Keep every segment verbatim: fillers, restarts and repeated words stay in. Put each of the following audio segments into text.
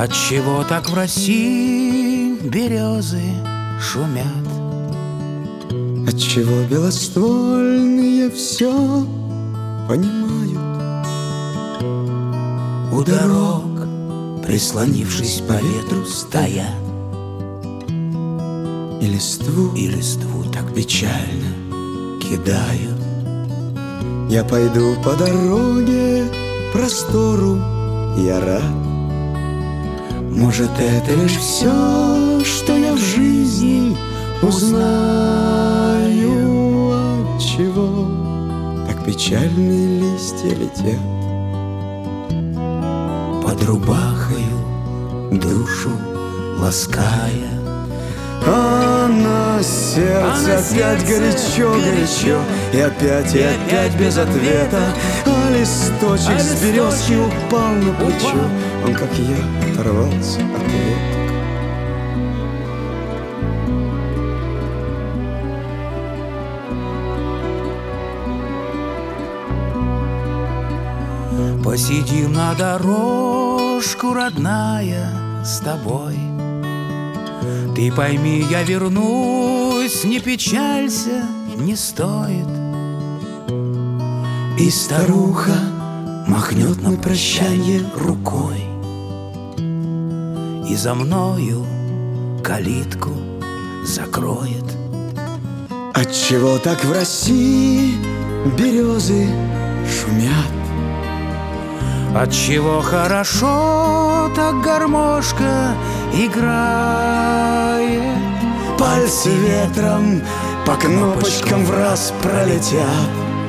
Отчего так в России березы шумят? Отчего белоствольные все понимают? У дорог, прислонившись по ветру, стоят, И листву, и листву так печально кидают. я пойду по дороге простору, я рад. Может, это лишь все, что я в жизни узнаю. Отчего так печальные листья летят Под рубахою душу лаская. А на сердце А на опять сердце горячо-горячо, и опять, и опять без ответа. А листочек А с березки листочек упал на плечо. упал. Он, как я, оторвался от веток. Посидим на дорожку, родная, с тобой. Ты пойми, я вернусь, не печалься, не стоит. И старуха махнет на прощанье рукой, и за мною калитку закроет. Отчего так в России березы шумят? Отчего хорошо так гармошка играет? Пальцы ветром по кнопочкам в раз пролетят,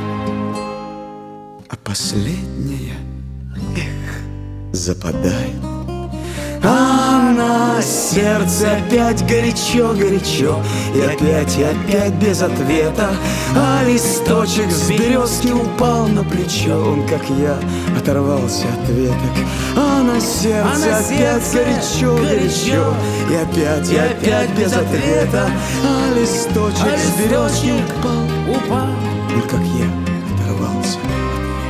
а последняя, эх, западает. А на сердце опять горячо-горячо, и опять, и опять без ответа. А листочек с березки упал на плечо. Он, как я, оторвался от веток. А на сердце, А на опять сердце горячо-горячо, и опять, и опять без ответа. А листочек А с березки листочек упал. упал. Он, как я, оторвался от веток.